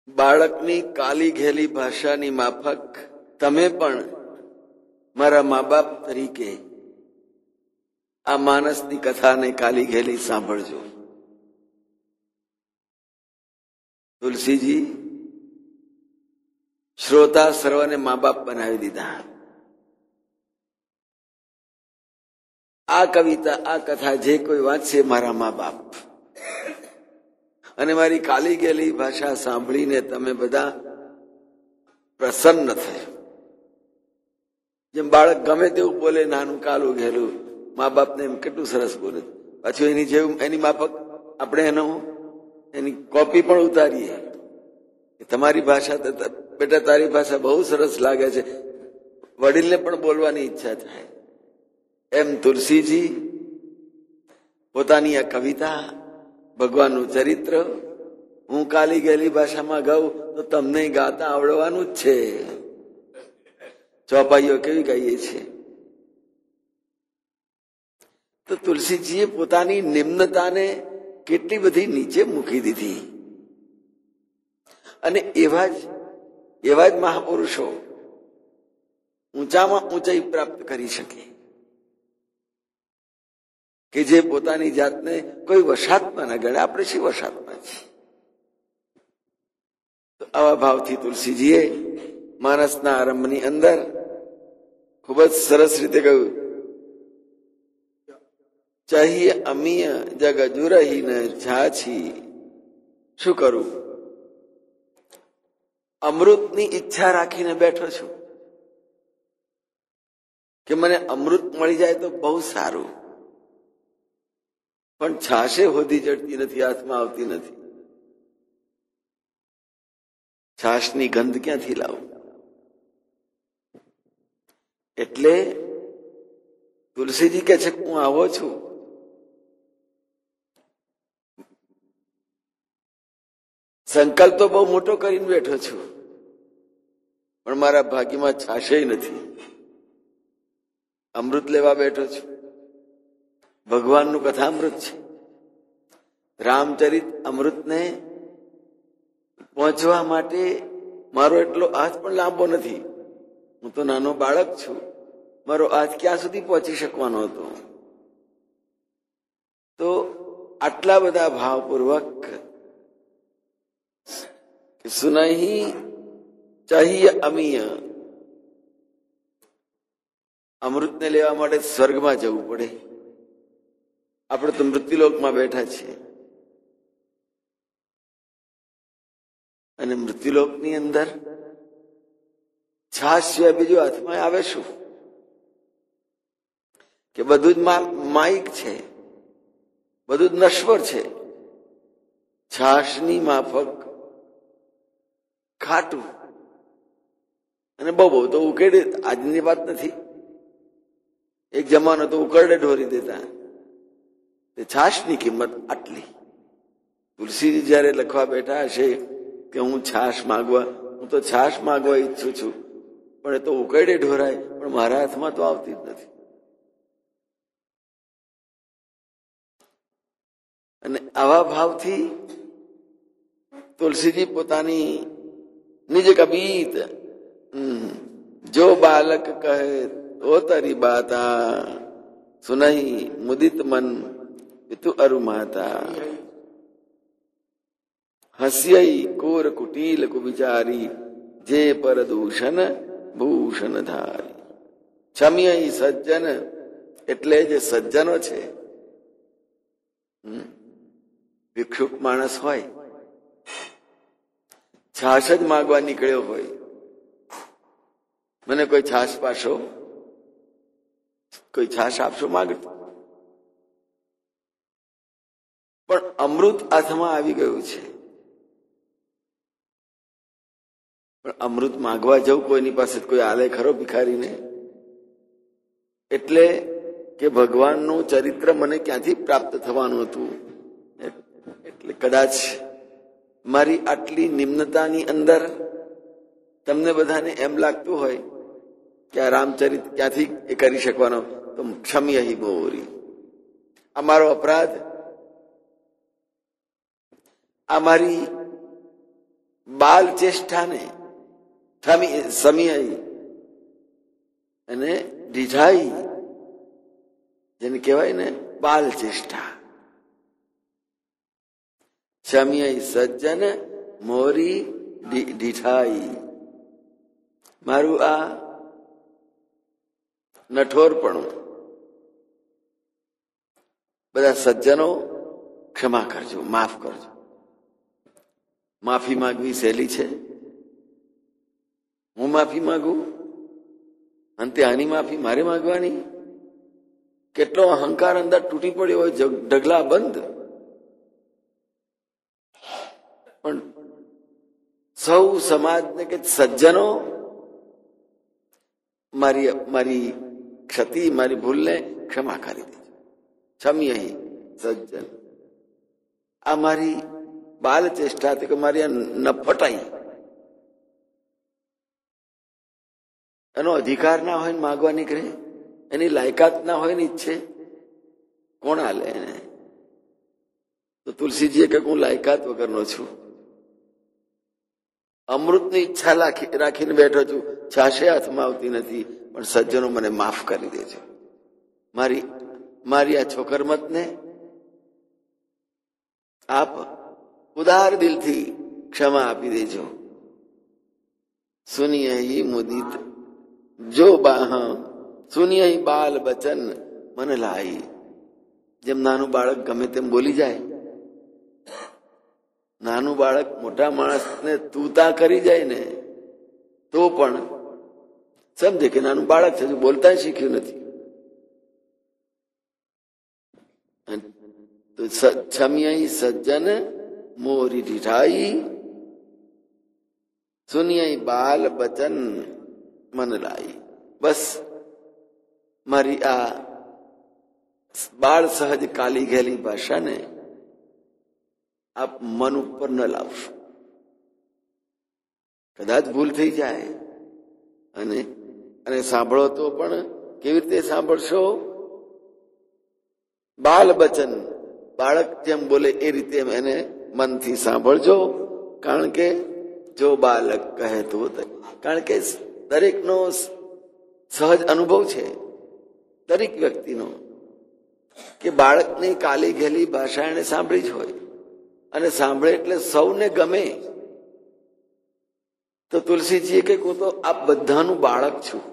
બાળકની કાલી ઘેલી ભાષાની માફક તમે પણ મારા મા બાપ તરીકે આ માનસની કથાને કાલી ઘેલી સાંભળજો. તુલસીજી શ્રોતા સર્વને મા બાપ બનાવી દીધા. આ કવિતા, આ કથા જે કોઈ વાંચશે મારા મા બાપ, અને મારી કાલી ગયેલી ભાષા સાંભળીને તમે બધા પ્રસન્ન થાય. જેમ બાળક ગમે તેવું બોલે, નાનું કાલું ઘેલું, મા બાપને એમ કેટલું સરસ બોલે, પાછું એની જેવું એની માફક આપણે એની કોપી પણ ઉતારીએ. તમારી ભાષા, બેટા તારી ભાષા બહુ સરસ લાગે છે, વડીલને પણ બોલવાની ઈચ્છા થાય. એમ તુલસીજી પોતાની આ કવિતા, ભગવાનનું ચરિત્ર હું કાલી ગયેલી ભાષામાં ગાઉં તો તમને ગાતા આવડવાનું જ છે. ચોપાઈઓ કેવી ગાઈએ છીએ. તો તુલસીજીએ પોતાની નિમ્નતાને કેટલી બધી નીચે મૂકી દીધી. અને એવા જ મહાપુરુષો ઊંચામાં ઊંચાઈ પ્રાપ્ત કરી શકે કે જે પોતાની જાતને કોઈ વશાતમાં ન ગણે. આપણે શી વશાતમાં છીએ? તો આવા ભાવથી તુલસીજીએ માનસના આરંભની અંદર ખૂબ જ સરસ રીતે કહ્યું, ચાહીએ અમીય જગ જુરહી ન છાછી. શું કરું? અમૃતની ઈચ્છા રાખીને બેઠો છું કે મને અમૃત મળી જાય તો બહુ સારું, પણ છાશે હોદી ચડતી નથી, હાથમાં આવતી નથી. છાશની ગંધ ક્યાંથી લાવું? એટલે તુલસીજી કહે છે હું આવો છું, સંકલ્પ તો બહુ મોટો કરીને બેઠો છું, પણ મારા ભાગ્યમાં છાશે નથી. અમૃત લેવા બેઠો છું. ભગવાનનું કથામૃત છે. રામચરિત અમૃતને પહોંચવા માટે મારો એટલો હાથ પણ લાંબો નથી. હું તો નાનો બાળક છું. મારો હાથ ક્યાં સુધી પહોંચી શકવાનો હતો? તો આટલા બધા ભાવપૂર્વક સુનહી ચાહીએ અમીય. અમૃતને લેવા માટે સ્વર્ગમાં જવું પડે. આપણે તો મૃત્યુલોકમાં બેઠા છીએ, અને મૃત્યુલોકની અંદર છાશ સિવાય બીજું હાથમાં આવે શું? કે બધું જ માયિક છે, બધું જ નશ્વર છે. છાશની માફક ખાટું, અને બહુ તો ઉકેડે. આજની વાત નથી, એક જમાનો તો ઉકરડે ઢોરી દેતા. છાશની કિંમત આટલી. તુલસીજી જયારે લખવા બેઠા હશે કે હું તો છાશ માગવા ઈચ્છું છું, પણ એ તો ઉકરડે ઢોરાય, પણ મારા હાથમાં તો આવતી જ નથી. અને આવા ભાવથી તુલસીજી પોતાની નિજ કબીત જો બાલક કહે ઓ તરી બાતા સુનહી મુદિત મન પિતુ અરુમાતા હસ્યઈ કોર કુટીલ કુવિચારી જે પર દૂષણ ભૂષણ ધારી. ક્ષમ્ય સજ્જન એટલે જે સજ્જનો છે, ભિક્ષુક માણસ હોય, છાશ જ માગવા નીકળ્યો હોય, મને કોઈ છાશ પાશો, કોઈ છાશ આપશો માગતો, પણ અમૃત હાથમાં આવી ગયું છે. પણ અમૃત માગવા જવું, કોઈની પાસે કોઈ આલે ખરો ભિખારીને? એટલે કે ભગવાનનું ચરિત્ર મને ક્યાંથી પ્રાપ્ત થવાનું હતું? એટલે કદાચ મારી આટલી નિમ્નતાની અંદર તમને બધાને એમ લાગતું હોય કે આ રામચરિત ક્યાંથી એ કરી શકવાનો, તો ક્ષમ્ય હિ મોરી. આ મારો અપરાધ, આ મારી બાલ ચેષ્ટાને સમિયાઈ અને ઢીઠાઈ, જેને કહેવાય ને બાલ ચેષ્ટા. સમિયાઈ સજ્જન મોરી ઢીઠાઈ. મારું આ નઠોરપણું બધા સજ્જનો ક્ષમા કરજો, માફ કરજો. માફી માંગવી સહેલી છે? હું માફી માંગુ અંતે આની માફી મારે માંગવાની? કેટલો અહંકાર અંદર તૂટી પડ્યો હોય, ઢગલા બંધ. પણ સૌ સમાજને કે સજ્જનો મારી ક્ષતિ, મારી ભૂલને ક્ષમા કરી દેજો. ક્ષમ્યહિ સજ્જન. આ મારી બાલ ચેષ્ટા કે મારી આ નફટાઈ, એનો અધિકાર ના હોય ને માગવા નીકળે, એની લાયકાત ના હોય ને ઈચ્છે, કોણ હાલે એને? તો તુલસીજીએ કહ્યું હું લાયકાત વગરનો છું, અમૃતની ઈચ્છા રાખીને બેઠો છું, છાશે હાથમાં આવતી નથી, પણ સજ્જનો મને માફ કરી દેજો. મારી આ છોકરમતને આપ ઉદાર દિલથી ક્ષમા આપી દેજો. સુનિયહિ મુદિત જો બાહ સુનિયહિ બાલ બચન મન લાઈ. જેમ નાનું બાળક ગમે તેમ બોલી જાય, નાનું બાળક મોટા માણસને તૂતા કરી જાય ને તો પણ સમજે કે નાનું બાળક છે, બોલતા શીખ્યું નથી. તો છમ્યઈ સજ્જન મોરી ઢીઠાઈ, સુનિયઈ બાલ બચન મન લાઈ. બસ મારી આ બાળ સહજ કાલી ગયેલી ભાષાને આપ મન ઉપર ન લાવશો. કદાચ ભૂલ થઈ જાય અને સાંભળો તો પણ કેવી રીતે સાંભળશો? બાલ બચન, બાળક જેમ બોલે એ રીતે એને મનથી સાંભળજો. કારણ કે જો બાલક કહે તો, કારણ કે દરેકનો સહજ અનુભવ છે, દરેક વ્યક્તિનો, કે બાળકની કાલી ઘેલી ભાષા એને સાંભળી જ હોય, અને સાંભળે એટલે સૌને ગમે. તો તુલસીજીએ કે હું તો આ બધાનું બાળક છું.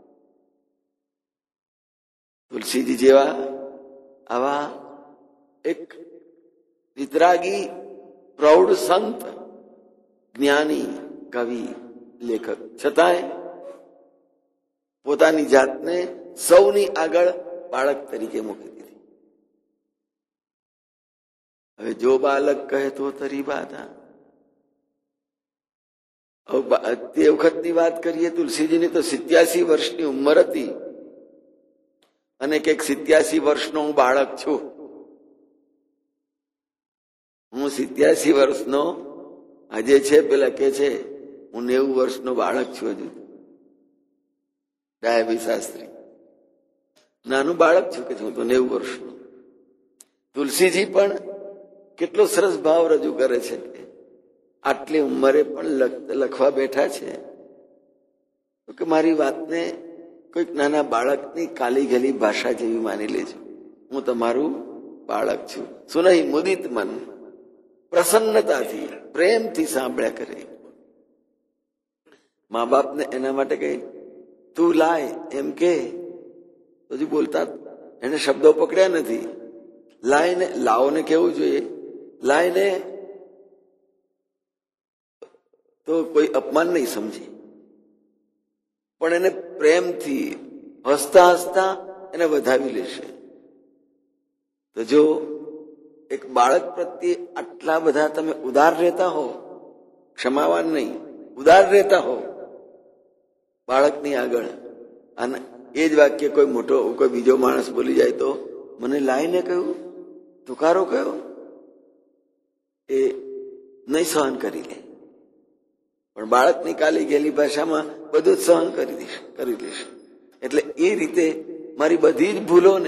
તુલસીજી જેવા આવા એક વિતરાગી પ્રૌઢ સંત, જ્ઞાની, કવિ, લેખક, છતાંય પોતાની જાતને સૌની આગળ બાળક તરીકે મૂકી દીધી. હવે જો બાલક કહે તો તરી વાત. તે વખતની વાત કરીએ તુલસીજીની તો 87 વર્ષની ઉંમર હતી, અને કે 87 વર્ષનો હું બાળક છું. હું 87 વર્ષનો આજે છે, પેલા કે છે હું 90 વર્ષનો બાળક છું. હજુ ડાયાબી શાસ્ત્રી નાનું બાળક છું કે હું તો 90 વર્ષનો. તુલસીજી પણ કેટલો સરસ ભાવ રજૂ કરે છે કે આટલી ઉંમરે પણ લખવા બેઠા છે કે મારી વાતને કોઈક નાના બાળકની કાલી ગલી ભાષા જેવી માની લેજો. હું તમારું બાળક છું. સુનહી મુદિત મન, પ્રસન્નતાથી, પ્રેમથી સાંભળ્યા કરે. મા બાપને એના માટે કઈ તું લાય એમ કે હજુ બોલતા એને શબ્દો પકડ્યા નથી. લાઈને લાવોને કેવું જોઈએ, લાઈને તો કોઈ અપમાન નહીં સમજી, પણ એને પ્રેમથી હસતા હસતા એને વધાવી લેશે. તો જો એક બાળક પ્રત્યે આટલા બધા તમે ઉદાર રહેતા હો, ક્ષમાવાન નહીં, ઉદાર રહેતા હો બાળકની આગળ, અને એ જ વાક્ય કોઈ મોટો કોઈ બીજો માણસ બોલી જાય તો મને લાઈને કહ્યું, તુકારો કયો, એ નહીં સહન કરી લે. પણ બાળકની કાલી ગયેલી ભાષામાં બધું જ સહન કરી દેશે. એટલે એ રીતે મારી બધી જ ભૂલોને,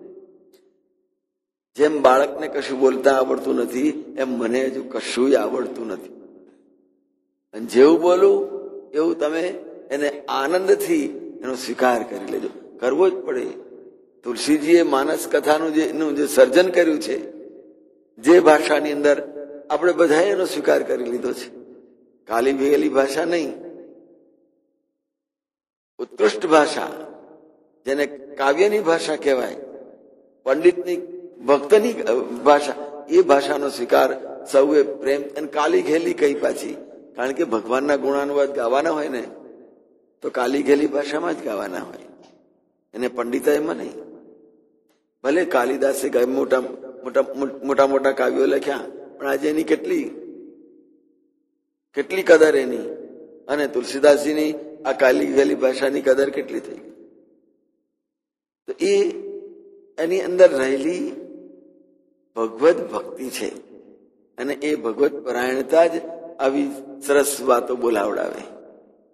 જેમ બાળકને કશું બોલતા આવડતું નથી એમ મને હજુ કશું આવડતું નથી. અને જેવું બોલું એવું તમે એને આનંદથી એનો સ્વીકાર કરી લેજો. કરવો જ પડે. તુલસીજીએ માનસ કથાનું જે સર્જન કર્યું છે, જે ભાષાની અંદર આપણે બધાએ એનો સ્વીકાર કરી લીધો છે. કાલી ભેગેલી ભાષા નહીં, ઉત્કૃષ્ટ ભાષા, જેને કાવ્યની ભાષા કહેવાય, પંડિતની ભક્તની ભાષા, એ ભાષાનો સ્વીકાર સૌએ પ્રેમ અને કાલી ઘેલી કહી પાછી. કારણ કે ભગવાનના ગુણાનુવાદ ગાવાના હોય ને તો કાલી ઘેલી ભાષામાં જ ગાવાના હોય, એને પંડિતાઈમાં નહીં. ભલે કાલિદાસે મોટા મોટા કાવ્યો લખ્યા, પણ આજે એની કેટલી કદર એની, અને તુલસીદાસજીની આ કાલી ઘેલી ભાષાની કદર કેટલી થઈ. તો એ એની અંદર રહેલી ભગવત ભક્તિ છે, અને એ ભગવત પરાયણતા જ આવી સરસ વાતો બોલાવડાવે.